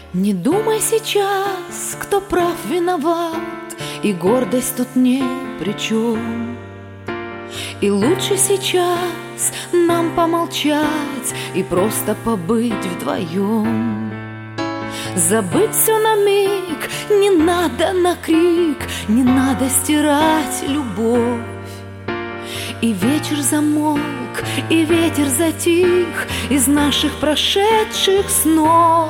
Не думай сейчас, кто прав, виноват, и гордость тут ни при чем. И лучше сейчас нам помолчать и просто побыть вдвоем. Забыть все на миг, не надо на крик, не надо стирать любовь. И вечер замолк, и ветер затих из наших прошедших снов.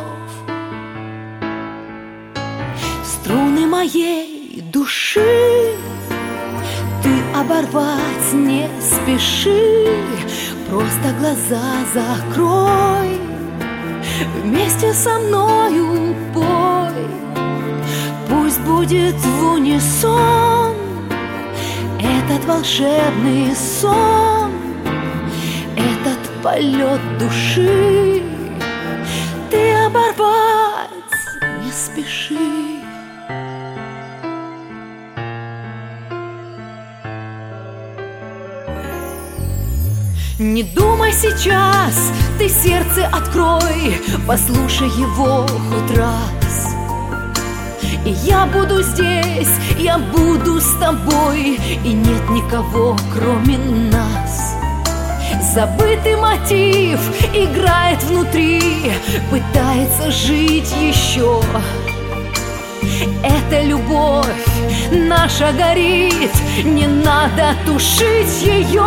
Струны моей души ты оборвать не спеши, просто глаза закрой, вместе со мною пой. Пусть будет в унисон этот волшебный сон, этот полет души. Ты оборвать не спеши. Не думай сейчас, ты сердце открой, послушай его хоть раз. И я буду здесь, я буду с тобой, и нет никого, кроме нас. Забытый мотив играет внутри, пытается жить еще. Эта любовь наша горит, не надо тушить ее.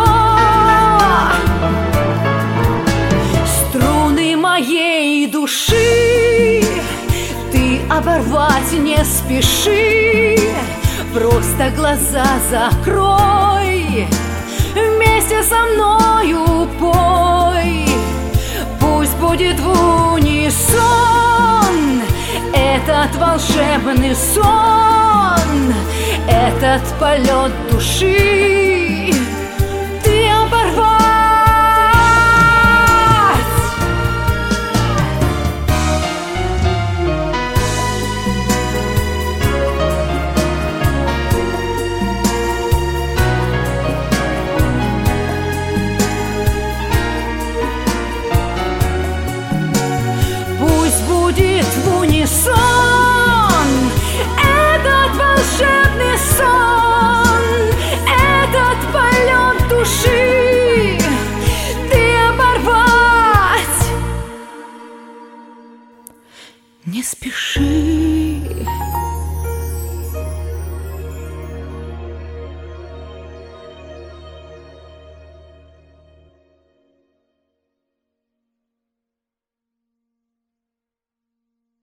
Струны моей души ты оборвать не спеши, просто глаза закрой, вместе со мною пой. Пусть будет в унисон этот волшебный сон, этот полет души. Ты оборвать. Пусть будет в унисон этот волшебный сон, этот полет души. Ты оборвать не спеши.